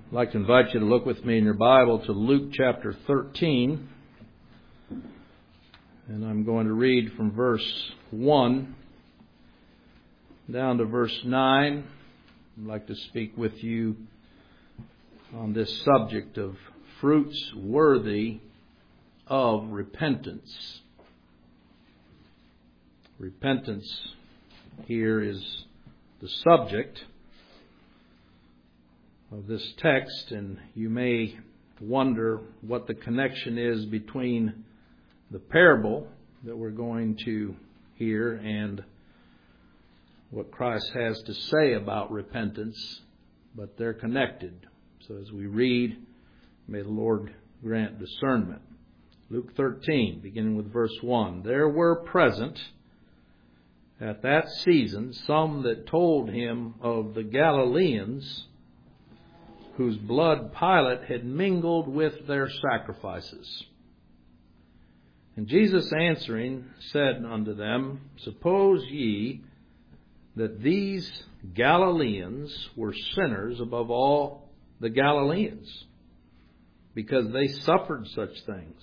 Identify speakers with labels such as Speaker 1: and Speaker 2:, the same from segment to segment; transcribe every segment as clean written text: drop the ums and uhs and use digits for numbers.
Speaker 1: I'd like to invite you to look with me in your Bible to Luke chapter 13. And I'm going to read from verse 1 down to verse 9. I'd like to speak with you on this subject of fruits worthy of repentance. Repentance here is the subject of this text, and you may wonder what the connection is between the parable that we're going to hear and what Christ has to say about repentance, but they're connected. So as we read, may the Lord grant discernment. Luke 13, beginning with verse 1. There were present at that season some that told him of the Galileans, whose blood Pilate had mingled with their sacrifices. And Jesus answering said unto them, Suppose ye that these Galileans were sinners above all the Galileans, because they suffered such things?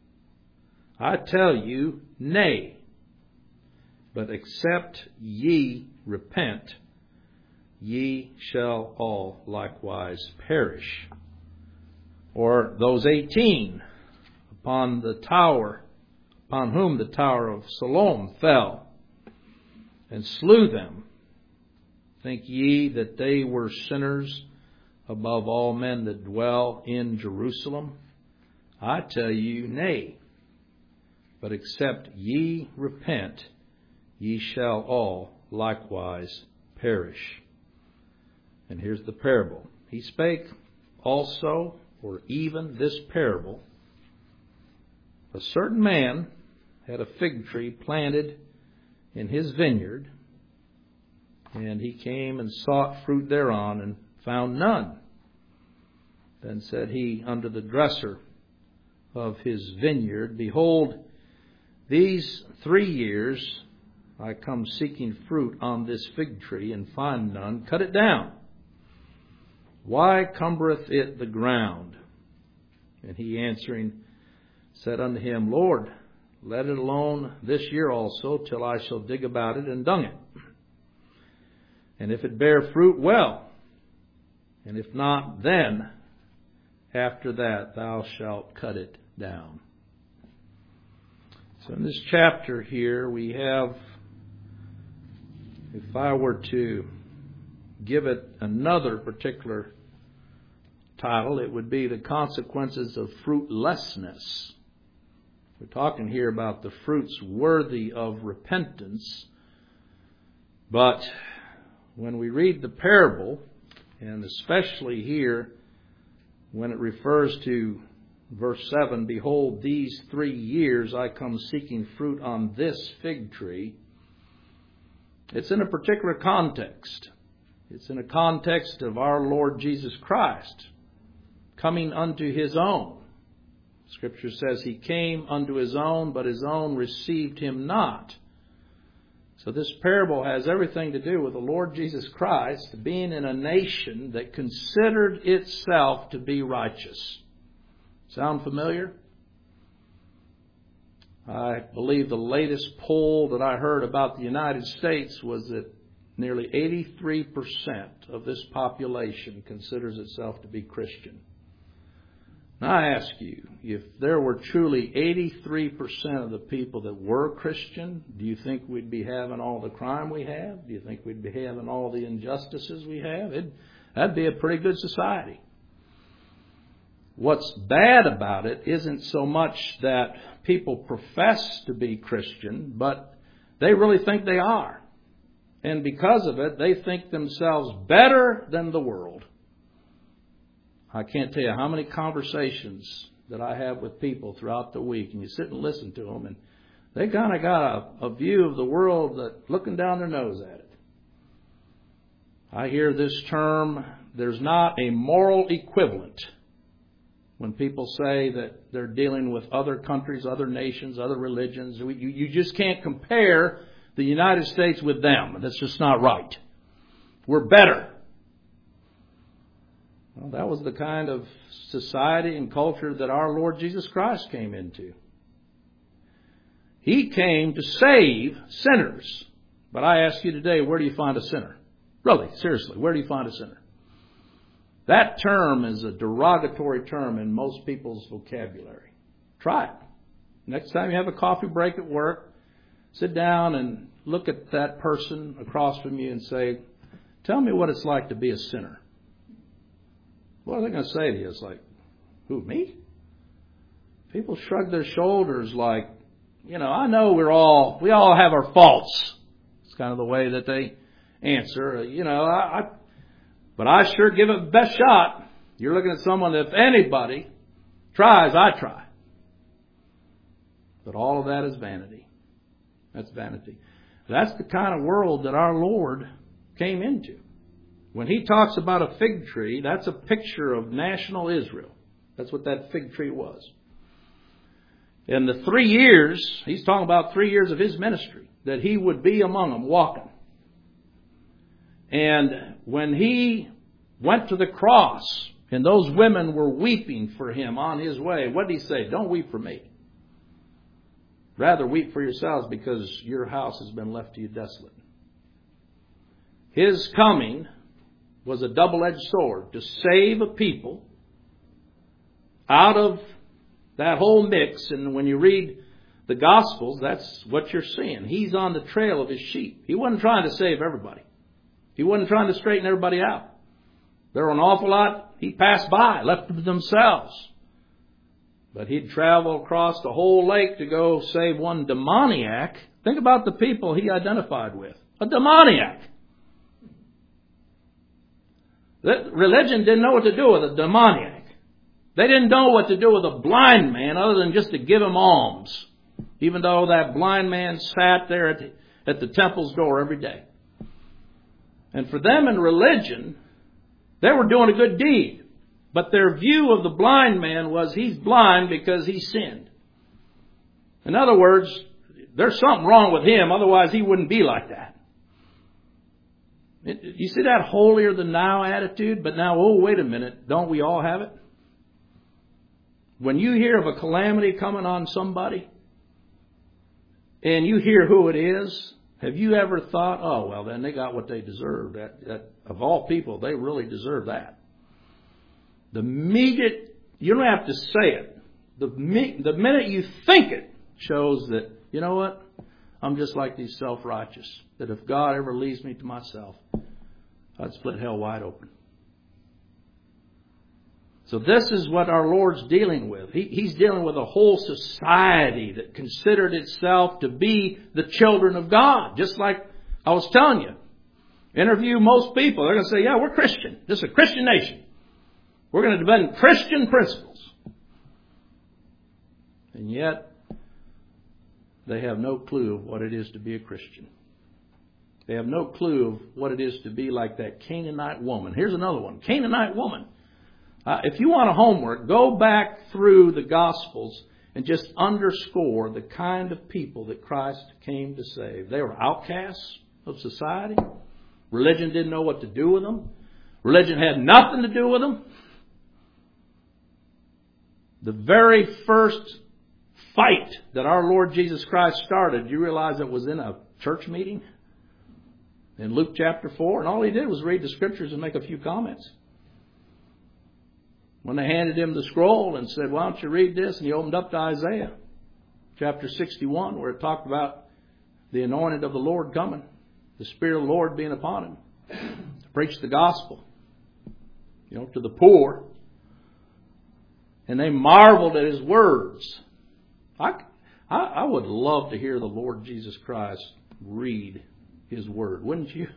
Speaker 1: I tell you, nay. But except ye repent, ye shall all likewise perish. Or those 18 upon whom the tower of Siloam fell, and slew them, think ye that they were sinners above all men that dwell in Jerusalem? I tell you, nay. But except ye repent, ye shall all likewise perish. And here's the parable. He spake also, or even this parable. A certain man had a fig tree planted in his vineyard, and he came and sought fruit thereon, and found none. Then said he unto the dresser of his vineyard, Behold, these 3 years I come seeking fruit on this fig tree, and find none. Cut it down. Why cumbereth it the ground? And he answering said unto him, Lord, let it alone this year also, till I shall dig about it and dung it. And if it bear fruit, well. And if not, then after that thou shalt cut it down. So in this chapter here we have, if I were to give it another particular title, it would be The Consequences of Fruitlessness. We're talking here about the fruits worthy of repentance. But when we read the parable, and especially here when it refers to verse 7, Behold, these 3 years I come seeking fruit on this fig tree, it's in a particular context. It's in a context of our Lord Jesus Christ coming unto His own. Scripture says He came unto His own, but His own received Him not. So this parable has everything to do with the Lord Jesus Christ being in a nation that considered itself to be righteous. Sound familiar? I believe the latest poll that I heard about the United States was that nearly 83% of this population considers itself to be Christian. Now I ask you, if there were truly 83% of the people that were Christian, do you think we'd be having all the crime we have? Do you think we'd be having all the injustices we have? That'd be a pretty good society. What's bad about it isn't so much that people profess to be Christian, but they really think they are. And because of it, they think themselves better than the world. I can't tell you how many conversations that I have with people throughout the week, and you sit and listen to them, and they kind of got a view of the world that looking down their nose at it. I hear this term, there's not a moral equivalent. When people say that they're dealing with other countries, other nations, other religions, you just can't compare the United States with them. That's just not right. We're better. Well, that was the kind of society and culture that our Lord Jesus Christ came into. He came to save sinners. But I ask you today, where do you find a sinner? Really, seriously, where do you find a sinner? That term is a derogatory term in most people's vocabulary. Try it. Next time you have a coffee break at work, sit down and look at that person across from you and say, tell me what it's like to be a sinner. What are they going to say to you? It's like, who, me? People shrug their shoulders like, I know we all have our faults. It's kind of the way that they answer. But I sure give it the best shot. You're looking at someone that if anybody tries, I try. But all of that is vanity. That's vanity. That's the kind of world that our Lord came into. When He talks about a fig tree, that's a picture of national Israel. That's what that fig tree was. In the 3 years, He's talking about 3 years of His ministry, that He would be among them walking. And when He went to the cross, and those women were weeping for Him on His way, what did He say? Don't weep for me. Rather weep for yourselves because your house has been left to you desolate. His coming was a double-edged sword to save a people out of that whole mix. And when you read the Gospels, that's what you're seeing. He's on the trail of His sheep. He wasn't trying to save everybody. He wasn't trying to straighten everybody out. There were an awful lot He passed by, left to themselves. But He'd travel across the whole lake to go save one demoniac. Think about the people He identified with. A demoniac. Religion didn't know what to do with a demoniac. They didn't know what to do with a blind man other than just to give him alms. Even though that blind man sat there at the temple's door every day. And for them in religion, they were doing a good deed. But their view of the blind man was he's blind because he sinned. In other words, there's something wrong with him, otherwise he wouldn't be like that. You see that holier than thou attitude? But now, wait a minute, don't we all have it? When you hear of a calamity coming on somebody, and you hear who it is, have you ever thought, oh, well, then they got what they deserve. That of all people, they really deserve that. The minute, you don't have to say it, the minute you think it shows that, you know what, I'm just like these self-righteous, that if God ever leaves me to myself, I'd split hell wide open. So this is what our Lord's dealing with. He's dealing with a whole society that considered itself to be the children of God. Just like I was telling you. Interview most people. They're going to say, yeah, we're Christian. This is a Christian nation. We're going to defend Christian principles. And yet, they have no clue of what it is to be a Christian. They have no clue of what it is to be like that Canaanite woman. Here's another one. Canaanite woman. If you want a homework, go back through the Gospels and just underscore the kind of people that Christ came to save. They were outcasts of society. Religion didn't know what to do with them. Religion had nothing to do with them. The very first fight that our Lord Jesus Christ started, you realize it was in a church meeting? In Luke chapter 4. And all He did was read the Scriptures and make a few comments. When they handed Him the scroll and said, why don't you read this? And He opened up to Isaiah chapter 61, where it talked about the anointed of the Lord coming. The Spirit of the Lord being upon Him. To preach the gospel. To the poor. And they marveled at His words. I would love to hear the Lord Jesus Christ read His word, wouldn't you?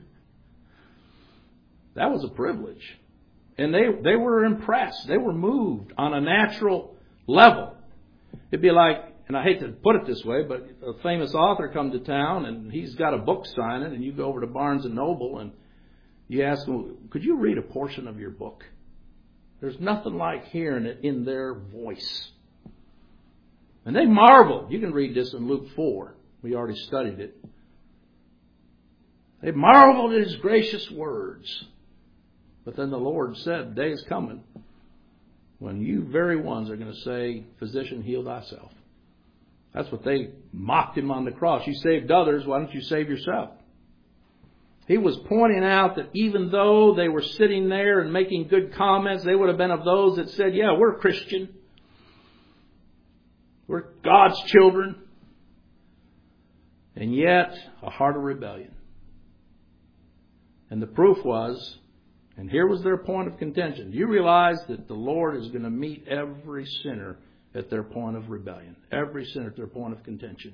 Speaker 1: That was a privilege. And they were impressed. They were moved on a natural level. It'd be like, and I hate to put it this way, but a famous author come to town and he's got a book signing, and you go over to Barnes and Noble and you ask him, could you read a portion of your book? There's nothing like hearing it in their voice. And they marveled. You can read this in Luke 4. We already studied it. They marveled at His gracious words. But then the Lord said, the day is coming when you very ones are going to say, Physician, heal thyself. That's what they mocked him on the cross. You saved others, why don't you save yourself? He was pointing out that even though they were sitting there and making good comments, they would have been of those that said, yeah, we're Christian. We're God's children. And yet, a heart of rebellion. And the proof was, and here was their point of contention. Do you realize that the Lord is going to meet every sinner at their point of rebellion? Every sinner at their point of contention.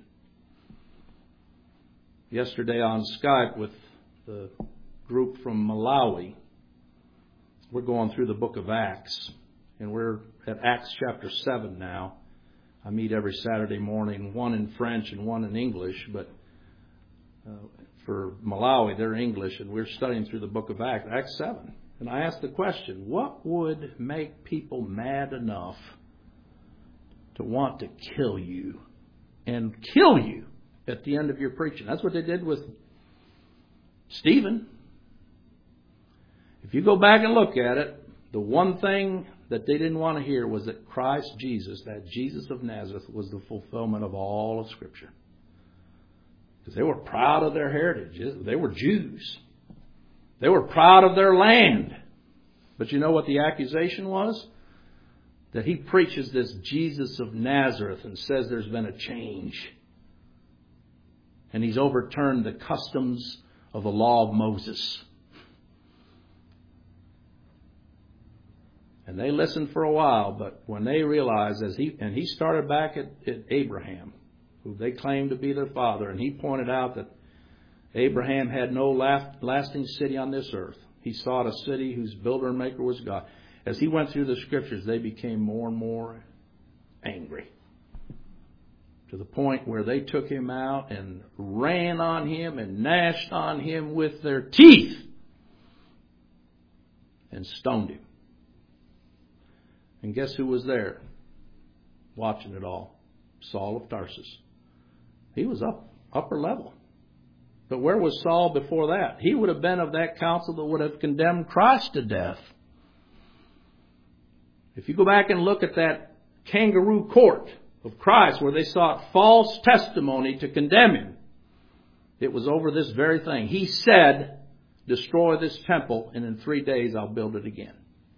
Speaker 1: Yesterday on Skype with the group from Malawi, we're going through the book of Acts. And we're at Acts chapter 7 now. I meet every Saturday morning, one in French and one in English. But for Malawi, they're English, and we're studying through the book of Acts, Acts 7. And I asked the question, what would make people mad enough to want to kill you and kill you at the end of your preaching? That's what they did with Stephen. If you go back and look at it, the one thing that they didn't want to hear was that Christ Jesus, that Jesus of Nazareth, was the fulfillment of all of Scripture. Because they were proud of their heritage. They were Jews. They were proud of their land. But you know what the accusation was? That he preaches this Jesus of Nazareth and says there's been a change. And he's overturned the customs of the law of Moses. And they listened for a while, but when they realized, he started back at Abraham, who they claimed to be their father, and he pointed out that Abraham had no lasting city on this earth. He sought a city whose builder and maker was God. As he went through the Scriptures, they became more and more angry, to the point where they took him out and ran on him and gnashed on him with their teeth and stoned him. And guess who was there watching it all? Saul of Tarsus. He was upper level. But where was Saul before that? He would have been of that council that would have condemned Christ to death. If you go back and look at that kangaroo court of Christ where they sought false testimony to condemn him, it was over this very thing. He said, destroy this temple and in 3 days I'll build it again.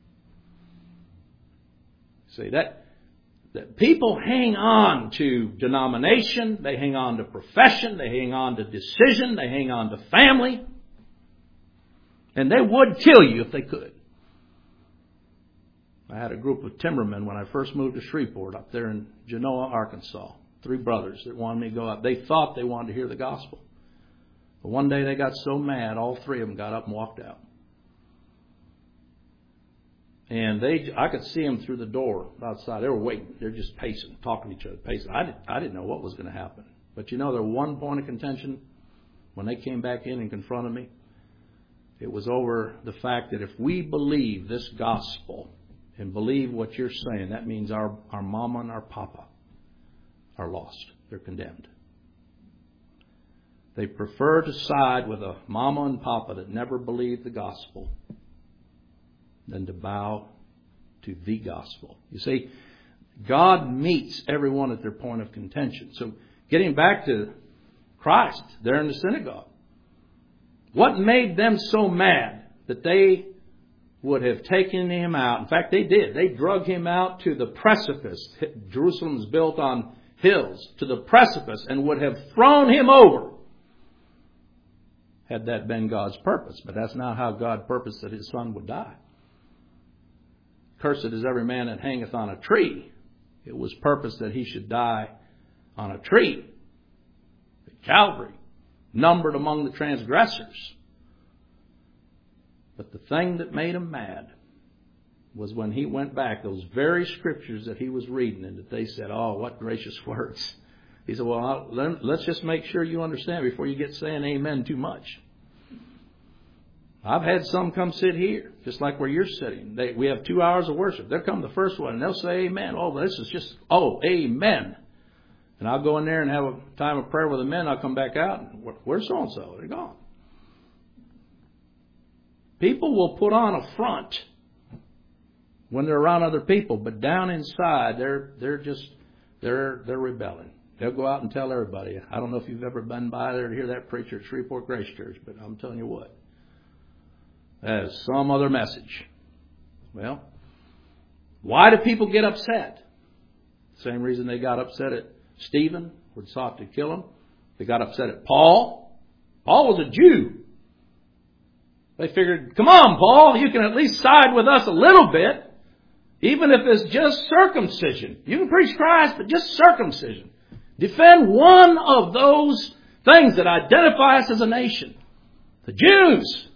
Speaker 1: See, that people hang on to denomination, they hang on to profession, they hang on to decision, they hang on to family. And they would kill you if they could. I had a group of timbermen when I first moved to Shreveport up there in Genoa, Arkansas. 3 brothers that wanted me to go up. They thought they wanted to hear the gospel. But one day they got so mad, all 3 of them got up and walked out. And I could see them through the door outside. They were waiting. They're just pacing, talking to each other, pacing. I didn't know what was going to happen. But you know, their one point of contention, when they came back in and confronted me, it was over the fact that if we believe this gospel and believe what you're saying, that means our mama and our papa are lost. They're condemned. They prefer to side with a mama and papa that never believed the gospel than to bow to the gospel. You see, God meets everyone at their point of contention. So getting back to Christ, there in the synagogue, what made them so mad that they would have taken him out? In fact, they did. They drug him out to the precipice. Jerusalem is built on hills, to the precipice, and would have thrown him over had that been God's purpose. But that's not how God purposed that his son would die. Cursed is every man that hangeth on a tree. It was purposed that he should die on a tree at Calvary, numbered among the transgressors. But the thing that made him mad was when he went back, those very scriptures that he was reading, and that they said, oh, what gracious words. He said, well, let's just make sure you understand before you get saying amen too much. I've had some come sit here, just like where you're sitting. We have 2 hours of worship. They'll come the first one and they'll say amen. Oh, this is just, amen. And I'll go in there and have a time of prayer with the men. I'll come back out and where's so-and-so? They're gone. People will put on a front when they're around other people, but down inside, they're rebelling. They'll go out and tell everybody. I don't know if you've ever been by there to hear that preacher at Shreveport Grace Church, but I'm telling you what, that is some other message. Well, why do people get upset? Same reason they got upset at Stephen, who sought to kill him. They got upset at Paul. Paul was a Jew. They figured, come on, Paul, you can at least side with us a little bit, even if it's just circumcision. You can preach Christ, but just circumcision. Defend one of those things that identify us as a nation. The Jews.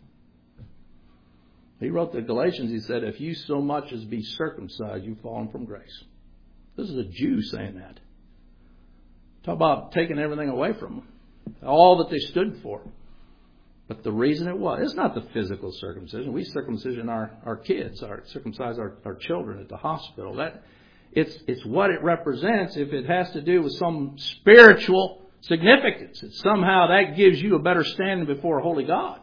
Speaker 1: He wrote to the Galatians, he said, if you so much as be circumcised, you've fallen from grace. This is a Jew saying that. Talk about taking everything away from them. All that they stood for. But the reason it was, it's not the physical circumcision. We circumcision our kids, circumcise our children at the hospital. It's what it represents if it has to do with some spiritual significance. It's somehow that gives you a better standing before a holy God.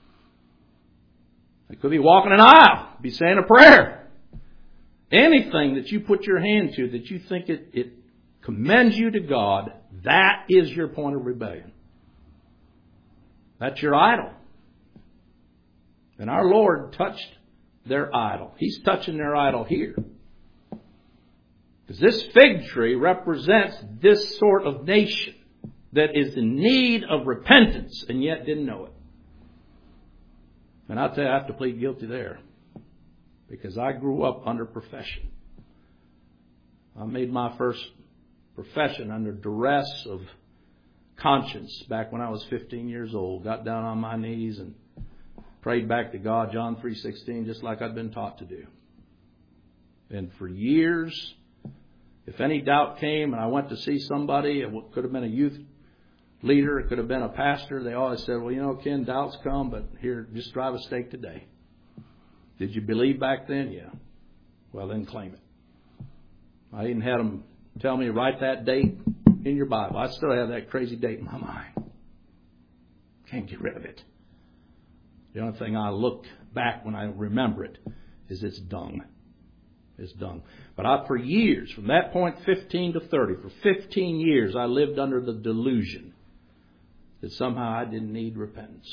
Speaker 1: It could be walking an aisle, be saying a prayer. Anything that you put your hand to that you think it commends you to God, that is your point of rebellion. That's your idol. And our Lord touched their idol. He's touching their idol here. Because this fig tree represents this sort of nation that is in need of repentance and yet didn't know it. And I'll tell you, I have to plead guilty there. Because I grew up under profession. I made my first profession under duress of conscience back when I was 15 years old. Got down on my knees and prayed back to God, John 3:16, just like I'd been taught to do. And for years, if any doubt came and I went to see somebody, it could have been a youth leader, it could have been a pastor, they always said, well, you know, Ken, doubts come, but here, just drive a stake today. Did you believe back then? Yeah. Well, then claim it. I even had them tell me, write that date in your Bible. I still have that crazy date in my mind. Can't get rid of it. The only thing I look back when I remember it is it's dung. It's dung. But for years, from that point 15 to 30, for 15 years, I lived under the delusion that somehow I didn't need repentance.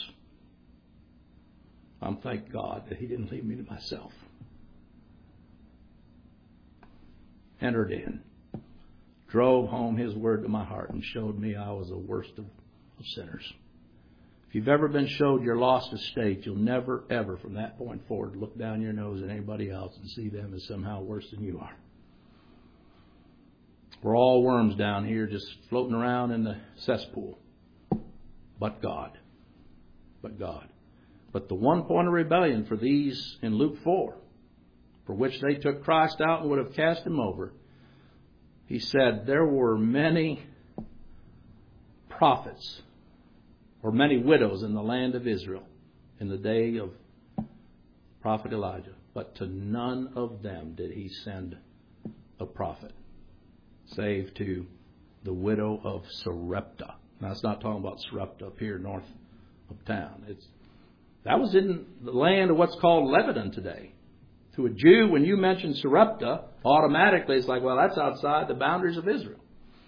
Speaker 1: Thank God that He didn't leave me to myself. Entered in. Drove home His word to my heart and showed me I was the worst of sinners. If you've ever been showed your lost estate, you'll never, ever, from that point forward, look down your nose at anybody else and see them as somehow worse than you are. We're all worms down here just floating around in the cesspool. But God. But God. But the one point of rebellion for these in Luke 4, for which they took Christ out and would have cast Him over, He said there were many prophets or many widows in the land of Israel in the day of prophet Elijah. But to none of them did He send a prophet, save to the widow of Sarepta. Now, it's not talking about Sarepta up here north of town. That was in the land of what's called Lebanon today. To a Jew, when you mention Sarepta, automatically it's like, well, that's outside the boundaries of Israel.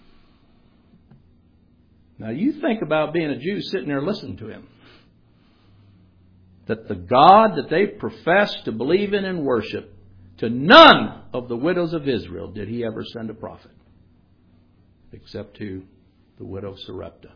Speaker 1: Now, you think about being a Jew sitting there listening to him. That the God that they profess to believe in and worship, to none of the widows of Israel did He ever send a prophet. Except to the widow of Sarepta.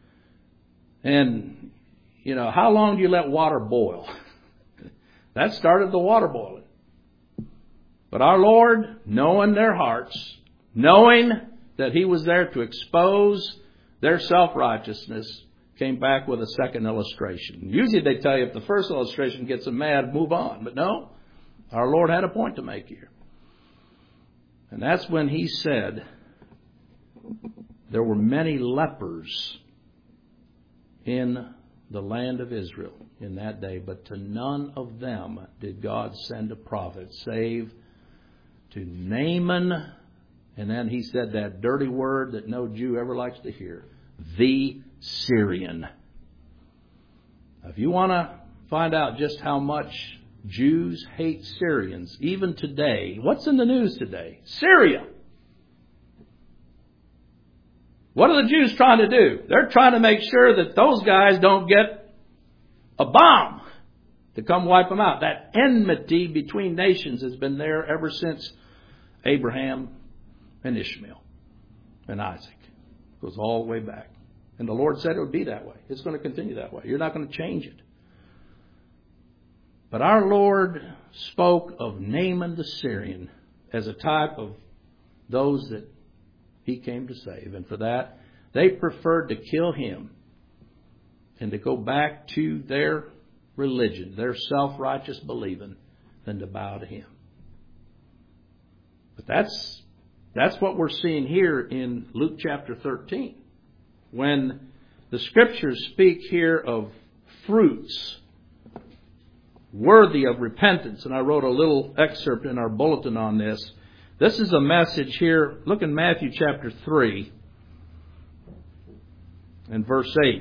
Speaker 1: And, you know, how long do you let water boil? That started the water boiling. But our Lord, knowing their hearts, knowing that He was there to expose their self-righteousness, came back with a second illustration. Usually they tell you if the first illustration gets them mad, move on. But no, our Lord had a point to make here. And that's when He said there were many lepers in the land of Israel in that day, but to none of them did God send a prophet, save to Naaman. And then He said that dirty word that no Jew ever likes to hear, the Syrian. Now, if you want to find out just how much Jews hate Syrians, even today. What's in the news today? Syria. What are the Jews trying to do? They're trying to make sure that those guys don't get a bomb to come wipe them out. That enmity between nations has been there ever since Abraham and Ishmael and Isaac. It goes all the way back. And the Lord said it would be that way. It's going to continue that way. You're not going to change it. But our Lord spoke of Naaman the Syrian as a type of those that He came to save. And for that, they preferred to kill Him and to go back to their religion, their self-righteous believing, than to bow to Him. But that's what we're seeing here in Luke chapter 13. When the Scriptures speak here of fruits worthy of repentance, and I wrote a little excerpt in our bulletin on this. This is a message here. Look in Matthew chapter 3 and verse 8.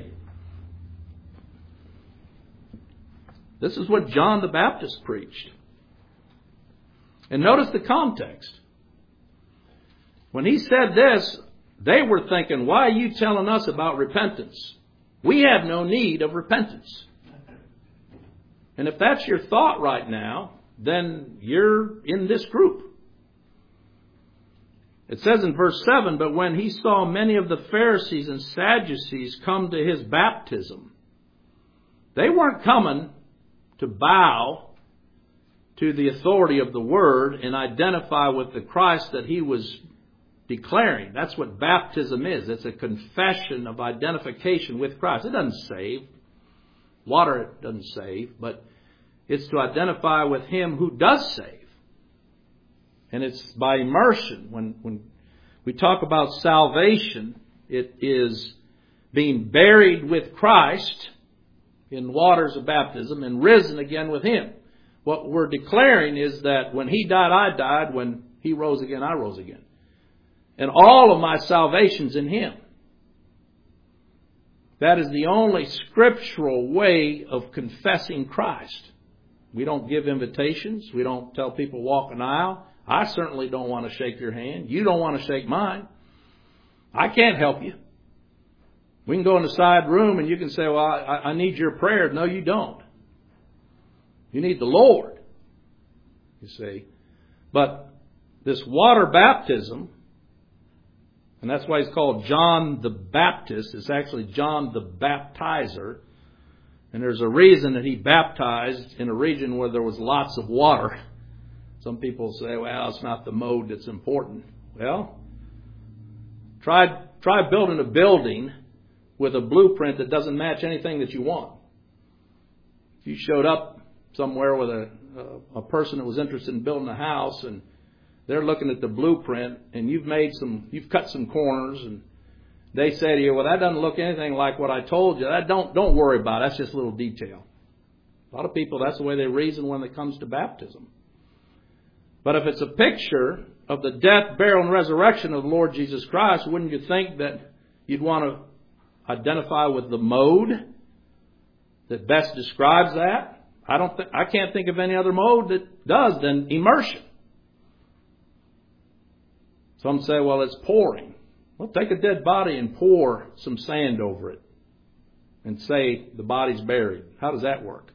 Speaker 1: This is what John the Baptist preached. And notice the context. When he said this, they were thinking, why are you telling us about repentance? We have no need of repentance. And if that's your thought right now, then you're in this group. It says in verse 7, but when he saw many of the Pharisees and Sadducees come to his baptism, they weren't coming to bow to the authority of the Word and identify with the Christ that he was declaring. That's what baptism is. It's a confession of identification with Christ. It doesn't save. Water doesn't save, but it's to identify with Him who does save. And it's by immersion. When we talk about salvation, it is being buried with Christ in waters of baptism and risen again with Him. What we're declaring is that when He died, I died. When He rose again, I rose again. And all of my salvation's in Him. That is the only scriptural way of confessing Christ. We don't give invitations. We don't tell people walk an aisle. I certainly don't want to shake your hand. You don't want to shake mine. I can't help you. We can go in the side room and you can say, well, I need your prayer. No, you don't. You need the Lord, you see. But this water baptism, and that's why he's called John the Baptist. It's actually John the Baptizer. And there's a reason that he baptized in a region where there was lots of water. Some people say, well, it's not the mode that's important. Well, try building a building with a blueprint that doesn't match anything that you want. If you showed up somewhere with a person that was interested in building a house and they're looking at the blueprint and you've cut some corners and they say to you, well, that doesn't look anything like what I told you. Don't worry about it. That's just a little detail. A lot of people, that's the way they reason when it comes to baptism. But if it's a picture of the death, burial, and resurrection of the Lord Jesus Christ, wouldn't you think that you'd want to identify with the mode that best describes that? I can't think of any other mode that does than immersion. Some say, well, it's pouring. Well, take a dead body and pour some sand over it and say the body's buried. How does that work?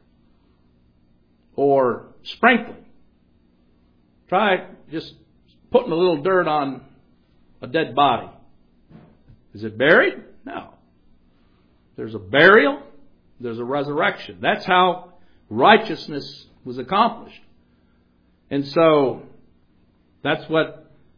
Speaker 1: Or sprinkling. Try just putting a little dirt on a dead body. Is it buried? No. There's a burial. There's a resurrection. That's how righteousness was accomplished. And so that's what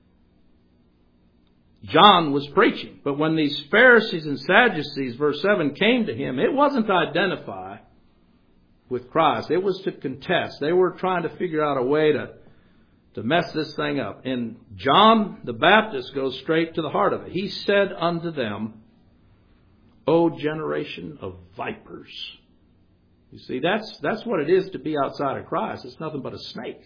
Speaker 1: John was preaching. But when these Pharisees and Sadducees, verse 7, came to him, it wasn't to identify with Christ. It was to contest. They were trying to figure out a way to mess this thing up. And John the Baptist goes straight to the heart of it. He said unto them, O generation of vipers. You see, that's what it is to be outside of Christ. It's nothing but a snake.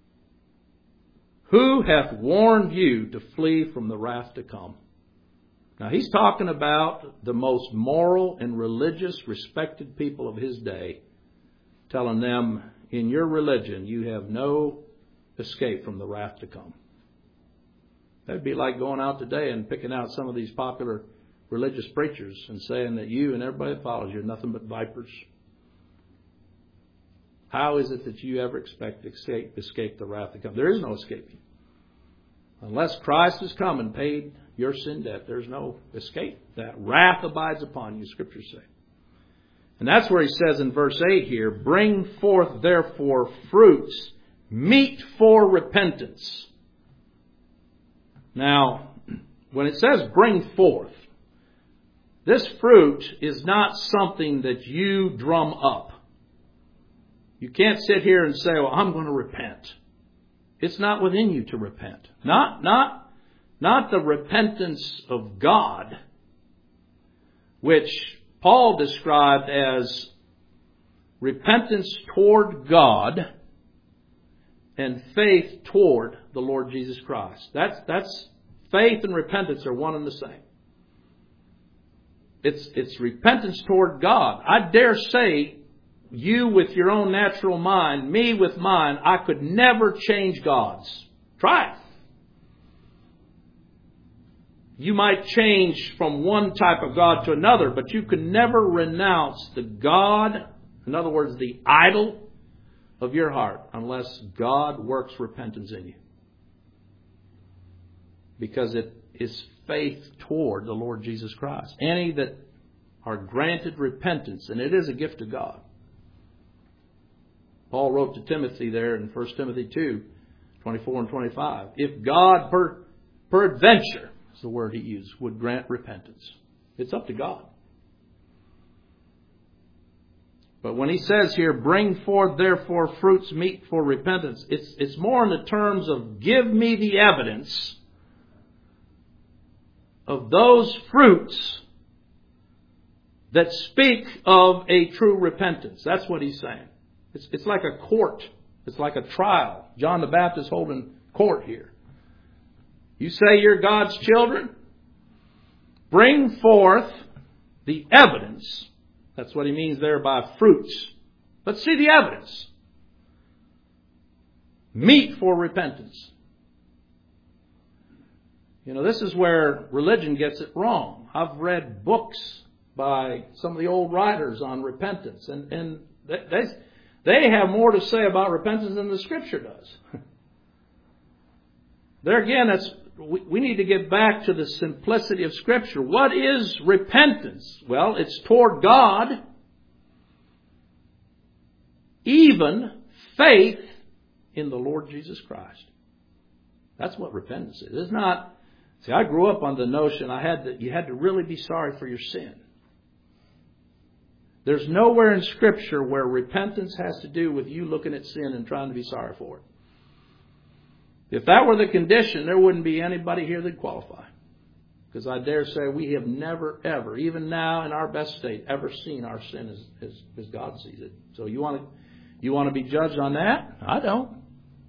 Speaker 1: Who hath warned you to flee from the wrath to come? Now he's talking about the most moral and religious, respected people of his day, telling them, in your religion, you have no escape from the wrath to come. That'd be like going out today and picking out some of these popular religious preachers and saying that you and everybody that follows you are nothing but vipers. How is it that you ever expect to escape the wrath to come? There is no escaping. Unless Christ has come and paid your sin debt, there's no escape. That wrath abides upon you, Scriptures say. And that's where he says in verse 8 here, bring forth therefore fruits, meet for repentance. Now, when it says bring forth, this fruit is not something that you drum up. You can't sit here and say, well, I'm going to repent. It's not within you to repent. Not the repentance of God, which Paul described as repentance toward God and faith toward the Lord Jesus Christ. That's faith and repentance are one and the same. It's repentance toward God. I dare say, you with your own natural mind, me with mine, I could never change God's. Try it. You might change from one type of God to another, but you could never renounce the God, in other words, the idol of your heart, unless God works repentance in you. Because it is faith toward the Lord Jesus Christ. Any that are granted repentance, and it is a gift of God. Paul wrote to Timothy there in 1 Timothy 2, 24 and 25. If God peradventure, is the word he used, would grant repentance. It's up to God. But when he says here, bring forth therefore fruits meet for repentance, it's more in the terms of give me the evidence of those fruits that speak of a true repentance. That's what he's saying. It's like a court. It's like a trial. John the Baptist holding court here. You say you're God's children? Bring forth the evidence. That's what he means there by fruits. Let's see the evidence. Meet for repentance. You know, this is where religion gets it wrong. I've read books by some of the old writers on repentance, and they have more to say about repentance than the Scripture does. There again, we need to get back to the simplicity of Scripture. What is repentance? Well, it's toward God, even faith in the Lord Jesus Christ. That's what repentance is. It's not. See, I grew up on the notion you had to really be sorry for your sin. There's nowhere in Scripture where repentance has to do with you looking at sin and trying to be sorry for it. If that were the condition, there wouldn't be anybody here that'd qualify. Because I dare say we have never, ever, even now in our best state, ever seen our sin as God sees it. So you want to be judged on that? I don't.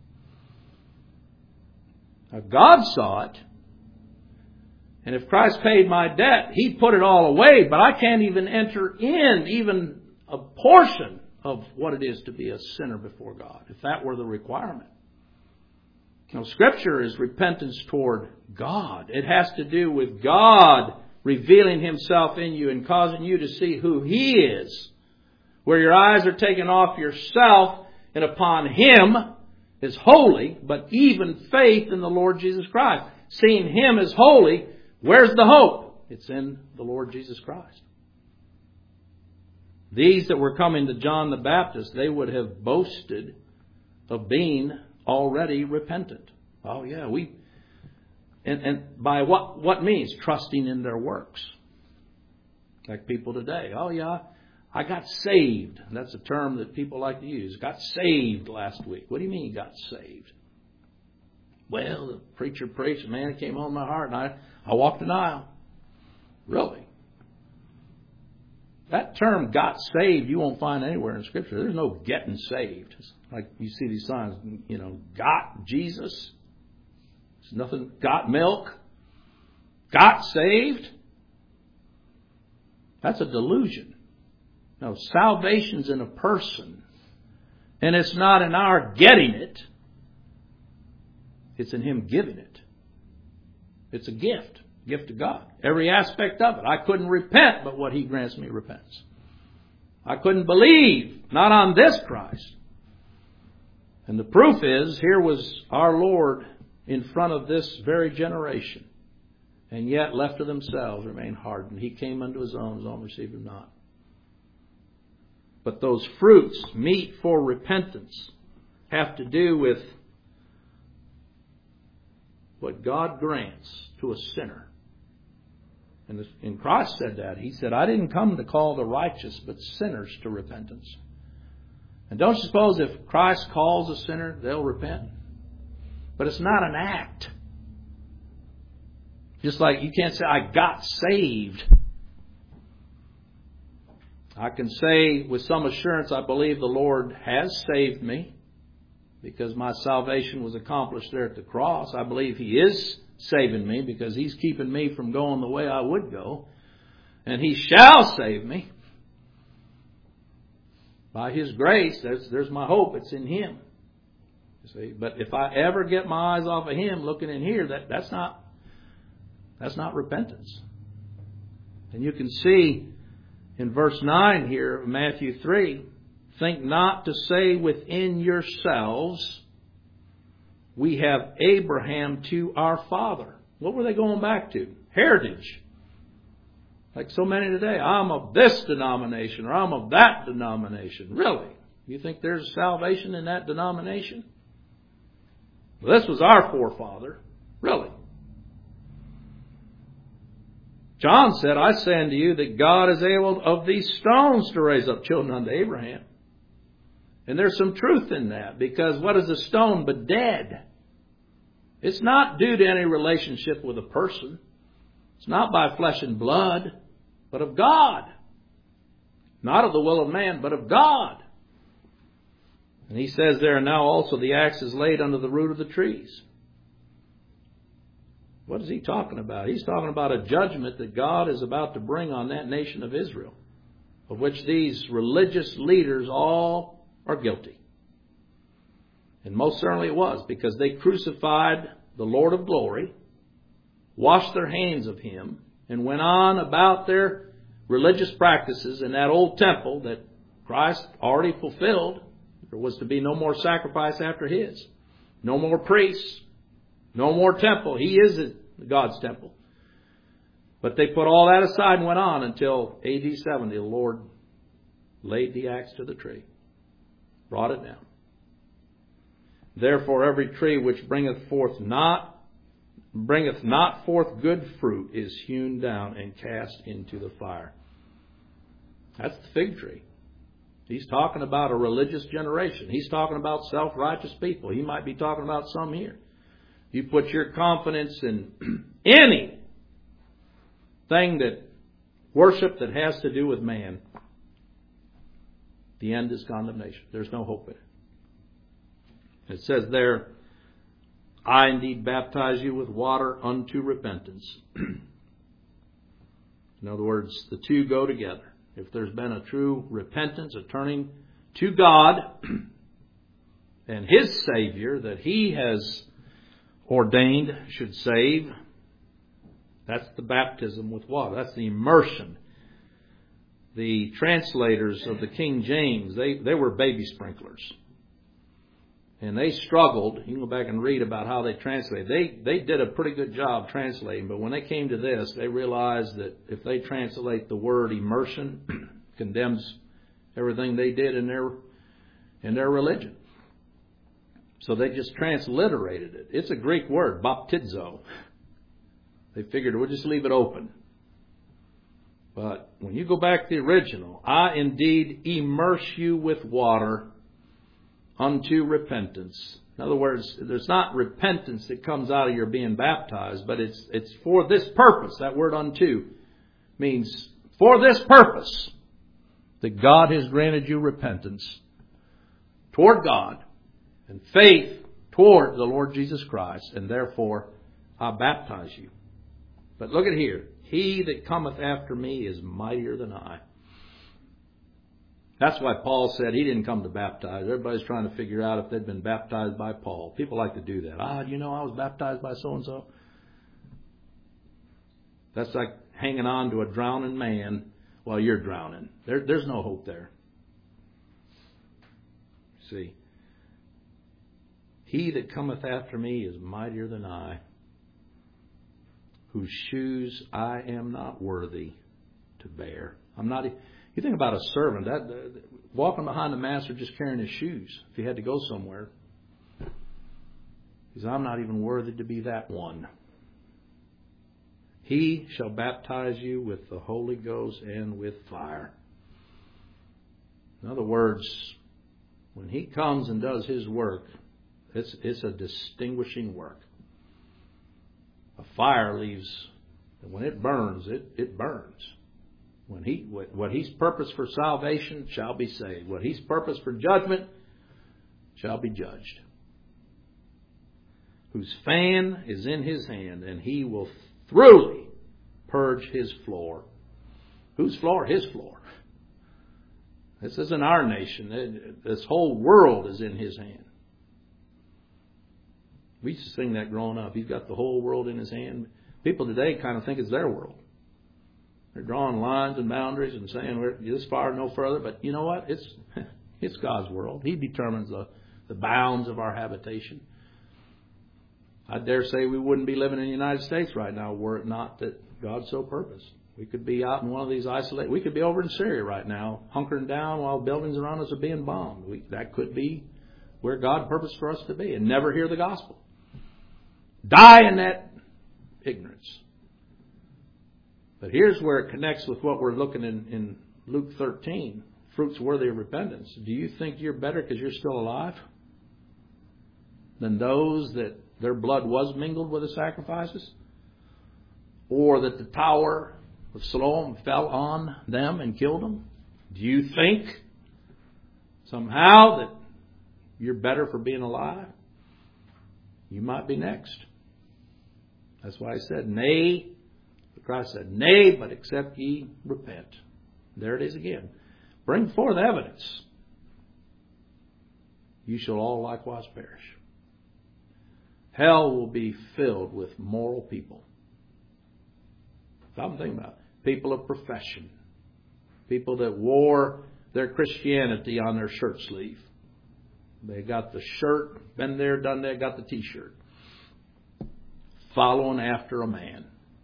Speaker 1: Now God saw it. And if Christ paid my debt, He put it all away, but I can't even enter in even a portion of what it is to be a sinner before God, if that were the requirement. Now, Scripture is repentance toward God. It has to do with God revealing Himself in you and causing you to see who He is. Where your eyes are taken off yourself and upon Him is holy, but even faith in the Lord Jesus Christ. Seeing Him as holy, where's the hope? It's in the Lord Jesus Christ. These that were coming to John the Baptist, they would have boasted of being already repentant. Oh yeah, and by what means? Trusting in their works. Like people today. Oh yeah, I got saved. That's a term that people like to use. Got saved last week. What do you mean you got saved? Well, the preacher preached, man, it came on my heart, and I walked an aisle. Really? That term, got saved, you won't find anywhere in Scripture. There's no getting saved. It's like you see these signs, got Jesus. There's nothing, got milk. Got saved. That's a delusion. No, salvation's in a person. And it's not in our getting it. It's in Him giving it. It's a gift. Gift of God. Every aspect of it. I couldn't repent, but what He grants me repentance. I couldn't believe, not on this Christ. And the proof is, here was our Lord in front of this very generation. And yet, left to themselves, remained hardened. He came unto His own received Him not. But those fruits, meet for repentance, have to do with what God grants to a sinner. And Christ said that. He said, I didn't come to call the righteous, but sinners to repentance. And don't you suppose if Christ calls a sinner, they'll repent? But it's not an act. Just like you can't say, I got saved. I can say with some assurance, I believe the Lord has saved me because my salvation was accomplished there at the cross. I believe He is saving me because He's keeping me from going the way I would go. And He shall save me. By His grace, there's my hope. It's in Him. You see? But if I ever get my eyes off of Him looking in here, that's not repentance. And you can see in verse 9 here of Matthew 3, think not to say within yourselves, we have Abraham to our father. What were they going back to? Heritage. Like so many today. I'm of this denomination or I'm of that denomination. Really? You think there's salvation in that denomination? Well, this was our forefather. Really? John said, I say unto you that God is able of these stones to raise up children unto Abraham. And there's some truth in that, because what is a stone but dead? It's not due to any relationship with a person. It's not by flesh and blood, but of God. Not of the will of man, but of God. And he says there, and now also the axe is laid under the root of the trees. What is he talking about? He's talking about a judgment that God is about to bring on that nation of Israel, of which these religious leaders all are guilty. And most certainly it was, because they crucified the Lord of glory, washed their hands of Him, and went on about their religious practices in that old temple that Christ already fulfilled. There was to be no more sacrifice after His. No more priests. No more temple. He is God's temple. But they put all that aside and went on until AD 70. The Lord laid the axe to the tree. Brought it down. Therefore every tree which bringeth not forth good fruit is hewn down and cast into the fire. That's the fig tree. He's talking about a religious generation. He's talking about self-righteous people. He might be talking about some here. You put your confidence in anything that worship that has to do with man, the end is condemnation. There's no hope in it. It says there, I indeed baptize you with water unto repentance. In other words, the two go together. If there's been a true repentance, a turning to God and His Savior that He has ordained should save, that's the baptism with water. That's the immersion. The translators of the King James, they were baby sprinklers. And they struggled. You can go back and read about how they translated. They did a pretty good job translating, but when they came to this, they realized that if they translate the word immersion, condemns everything they did in their religion. So they just transliterated it. It's a Greek word, baptizo. They figured we'll just leave it open. But when you go back to the original, I indeed immerse you with water unto repentance. In other words, there's not repentance that comes out of your being baptized, but it's for this purpose. That word unto means for this purpose, that God has granted you repentance toward God and faith toward the Lord Jesus Christ, and therefore I baptize you. But look at here. He that cometh after me is mightier than I. That's why Paul said he didn't come to baptize. Everybody's trying to figure out if they'd been baptized by Paul. People like to do that. I was baptized by so-and-so. That's like hanging on to a drowning man while you're drowning. There's no hope there. See, he that cometh after me is mightier than I, whose shoes I am not worthy to bear. You think about a servant, walking behind the master just carrying his shoes if he had to go somewhere. He says, I'm not even worthy to be that one. He shall baptize you with the Holy Ghost and with fire. In other words, when he comes and does his work, it's a distinguishing work. A fire leaves, when it burns, it burns. What he's purposed for salvation shall be saved. What he's purposed for judgment shall be judged. Whose fan is in his hand, and he will thoroughly purge his floor. Whose floor? His floor. This isn't our nation. This whole world is in his hand. We used to sing that growing up. He's got the whole world in his hand. People today kind of think it's their world. They're drawing lines and boundaries and saying we're this far, no further. But you know what? It's God's world. He determines the bounds of our habitation. I dare say we wouldn't be living in the United States right now were it not that God so purposed. We could be out in one of these isolated. We could be over in Syria right now, hunkering down while buildings around us are being bombed. That could be where God purposed for us to be and never hear the gospel. Die in that ignorance. But here's where it connects with what we're looking in Luke 13. Fruits worthy of repentance. Do you think you're better because you're still alive than those that their blood was mingled with the sacrifices? Or that the tower of Siloam fell on them and killed them? Do you think somehow that you're better for being alive? You might be next. That's why I said, nay. Christ said, nay, but except ye repent. There it is again. Bring forth evidence. You shall all likewise perish. Hell will be filled with moral people. Stop and think about it. People of profession. People that wore their Christianity on their shirt sleeve. They got the shirt, been there, done that, got the t-shirt. Following after a man.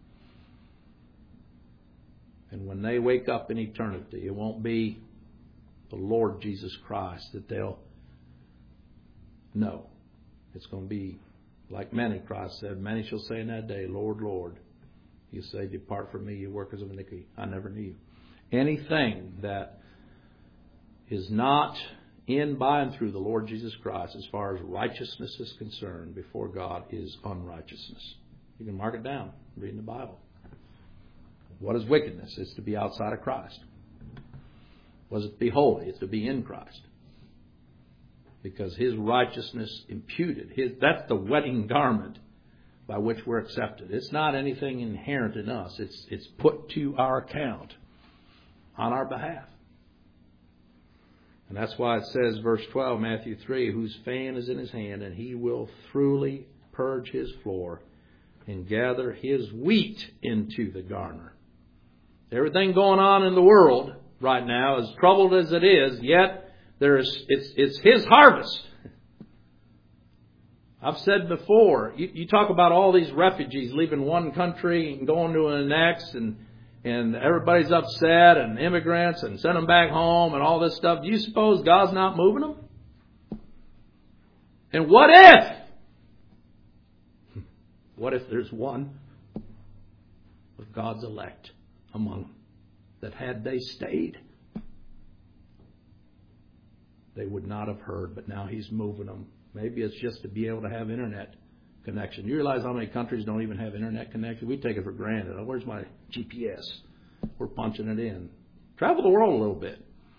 Speaker 1: And when they wake up in eternity, it won't be the Lord Jesus Christ that they'll know. It's going to be like many, Christ said, many shall say in that day, Lord, Lord. You say, depart from me, you workers of iniquity. I never knew you. Anything that is not in, by, and through the Lord Jesus Christ, as far as righteousness is concerned, before God, is unrighteousness. You can mark it down, reading the Bible. What is wickedness? It's to be outside of Christ. What is it to be holy? It's to be in Christ. Because His righteousness imputed. That's the wedding garment by which we're accepted. It's not anything inherent in us. It's put to our account on our behalf. And that's why it says, verse 12, Matthew 3, whose fan is in his hand, and he will thoroughly purge his floor and gather his wheat into the garner. Everything going on in the world right now, as troubled as it is, yet it's his harvest. I've said before, you talk about all these refugees leaving one country and going to the next, and everybody's upset, and immigrants, and send them back home, and all this stuff. Do you suppose God's not moving them? And what if? What if there's one of God's elect among them that had they stayed, they would not have heard, but now He's moving them. Maybe it's just to be able to have internet connection. You realize how many countries don't even have internet connection? We take it for granted. Oh, where's my GPS? We're punching it in. Travel the world a little bit.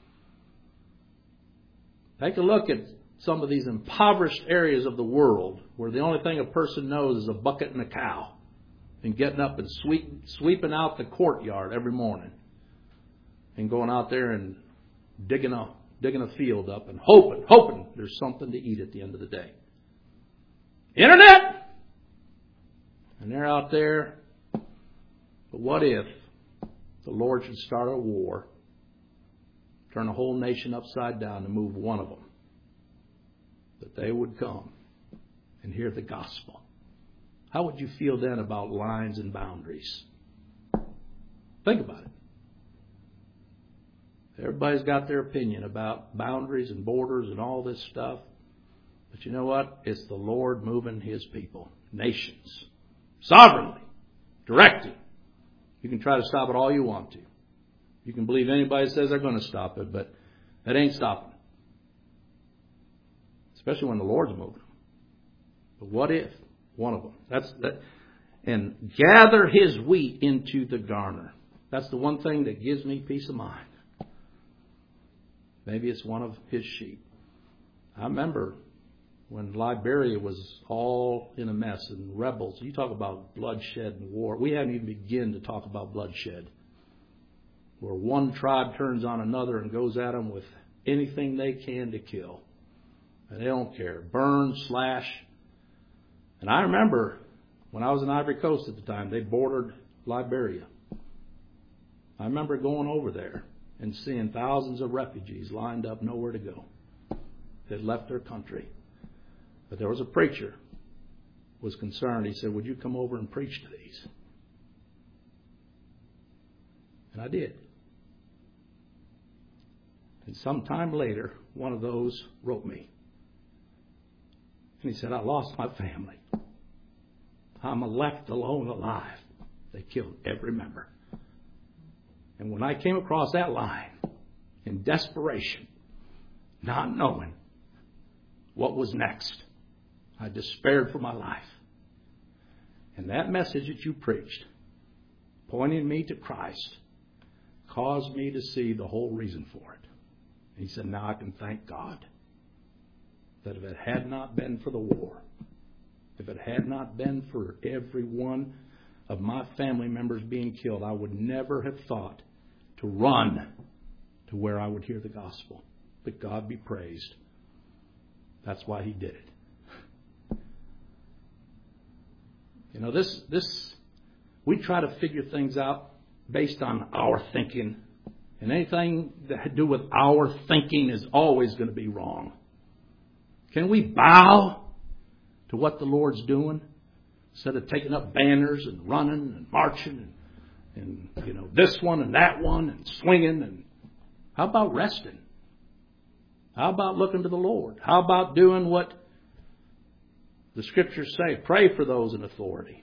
Speaker 1: Take a look at some of these impoverished areas of the world where the only thing a person knows is a bucket and a cow and getting up and sweeping out the courtyard every morning and going out there and digging a field up and hoping there's something to eat at the end of the day. Internet! And they're out there. But what if the Lord should start a war, turn a whole nation upside down to move one of them? That they would come and hear the gospel. How would you feel then about lines and boundaries? Think about it. Everybody's got their opinion about boundaries and borders and all this stuff. But you know what? It's the Lord moving His people, nations, sovereignly, directing. You can try to stop it all you want to. You can believe anybody says they're going to stop it, but that ain't stopping. Especially when the Lord's moving them. But what if one of them? That's that. And gather His wheat into the garner. That's the one thing that gives me peace of mind. Maybe it's one of His sheep. I remember when Liberia was all in a mess and rebels. You talk about bloodshed and war. We haven't even begun to talk about bloodshed. Where one tribe turns on another and goes at them with anything they can to kill. And they don't care. Burn, slash. And I remember when I was in Ivory Coast at the time, they bordered Liberia. I remember going over there and seeing thousands of refugees lined up nowhere to go. They'd left their country. But there was a preacher was concerned. He said, would you come over and preach to these? And I did. And sometime later, one of those wrote me. And he said, I lost my family. I'm left alone alive. They killed every member. And when I came across that line, in desperation, not knowing what was next, I despaired for my life. And that message that you preached, pointing me to Christ, caused me to see the whole reason for it. And he said, now I can thank God that if it had not been for the war, if it had not been for every one of my family members being killed, I would never have thought to run to where I would hear the gospel. But God be praised. That's why He did it. You know, we try to figure things out based on our thinking. And anything that had to do with our thinking is always going to be wrong. Can we bow to what the Lord's doing instead of taking up banners and running and marching and you know, this one and that one and swinging? And how about resting? How about looking to the Lord? How about doing what the Scriptures say? Pray for those in authority.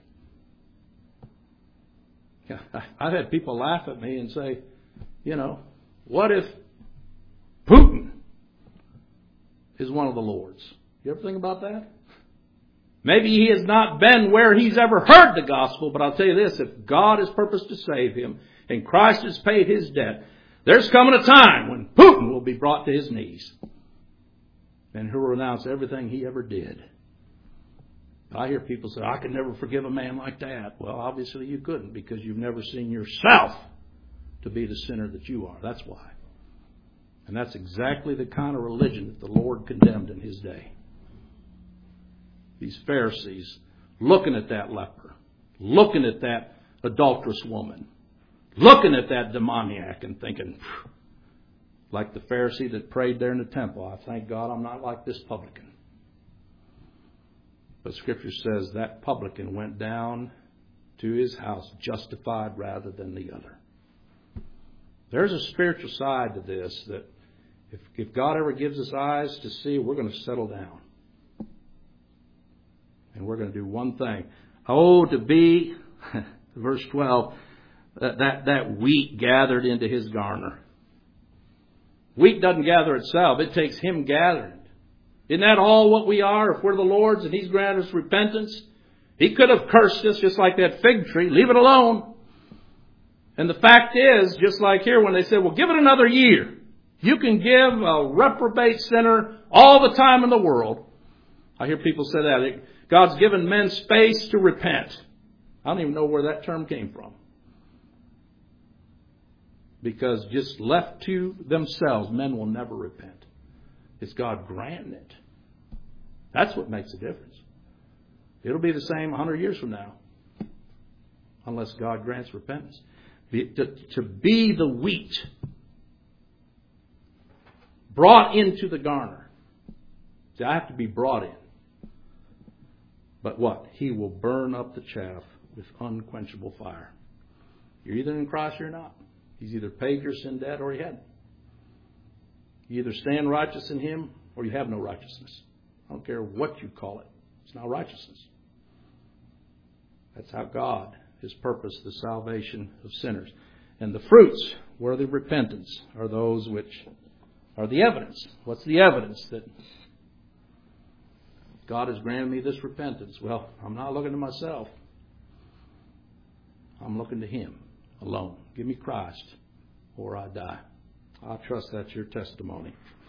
Speaker 1: Yeah, I've had people laugh at me and say, you know, what if Putin is one of the Lord's? You ever think about that? Maybe he has not been where he's ever heard the gospel, but I'll tell you this, if God has purposed to save him and Christ has paid His debt, there's coming a time when Putin will be brought to his knees and he'll renounce everything he ever did. I hear people say, I can never forgive a man like that. Well, obviously you couldn't, because you've never seen yourself to be the sinner that you are. That's why. And that's exactly the kind of religion that the Lord condemned in His day. These Pharisees looking at that leper, looking at that adulterous woman, looking at that demoniac and thinking, like the Pharisee that prayed there in the temple, I thank God I'm not like this publican. But Scripture says that publican went down to his house justified rather than the other. There's a spiritual side to this that if God ever gives us eyes to see, we're going to settle down. And we're going to do one thing. Oh, to be, verse 12, that wheat gathered into His garner. Wheat doesn't gather itself. It takes Him gathering. Isn't that all what we are if we're the Lord's and He's granted us repentance? He could have cursed us just like that fig tree. Leave it alone. And the fact is, just like here when they said, well, give it another year. You can give a reprobate sinner all the time in the world. I hear people say that. God's given men space to repent. I don't even know where that term came from. Because just left to themselves, men will never repent. It's God granting it. That's what makes a difference. It'll be the same 100 years from now. Unless God grants repentance. To be the wheat brought into the garner. See, I have to be brought in. But what? He will burn up the chaff with unquenchable fire. You're either in Christ or you're not. He's either paid your sin debt or he hadn't. You either stand righteous in Him or you have no righteousness. I don't care what you call it. It's not righteousness. That's how God has purposed the salvation of sinners. And the fruits, worthy of repentance, are those which are the evidence. What's the evidence that God has granted me this repentance? Well, I'm not looking to myself. I'm looking to Him alone. Give me Christ or I die. I trust that's your testimony.